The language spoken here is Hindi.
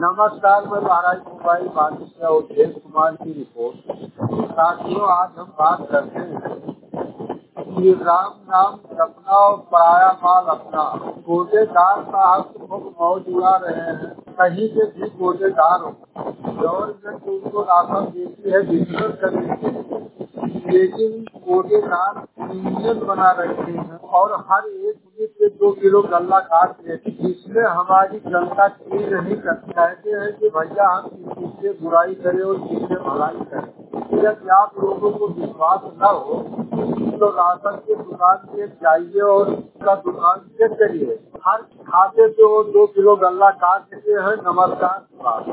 नमस्कार, मैं महाराज मोबाइल मालिक से अवधेश कुमार की रिपोर्ट। साथियों, आज हम बात करते हैं कि राम नाम जपना और पराया माल अपना। कोटेदार साहब खूब मौज उड़ा रहे हैं, कहीं के भी कोटेदार हो। गवर्नमेंट उनको राशन देती है बिजनेस करने के लिए, लेकिन कोटेदार यूनियन बना रखे हैं और हर एक मिनट से 2 किलो गल्ला काट लेते, जिसमें हमारी जनता की नहीं करती। कहते हैं कि भैया हम किसी से बुराई करें और किसी से भलाई करें। यदि आप लोगों को विश्वास न हो तो राशन की दुकान पे जाइए और उसका दुकान चेक करिए। हर खाते पे वो 2 किलो गल्ला काट देते हैं। नमस्कार।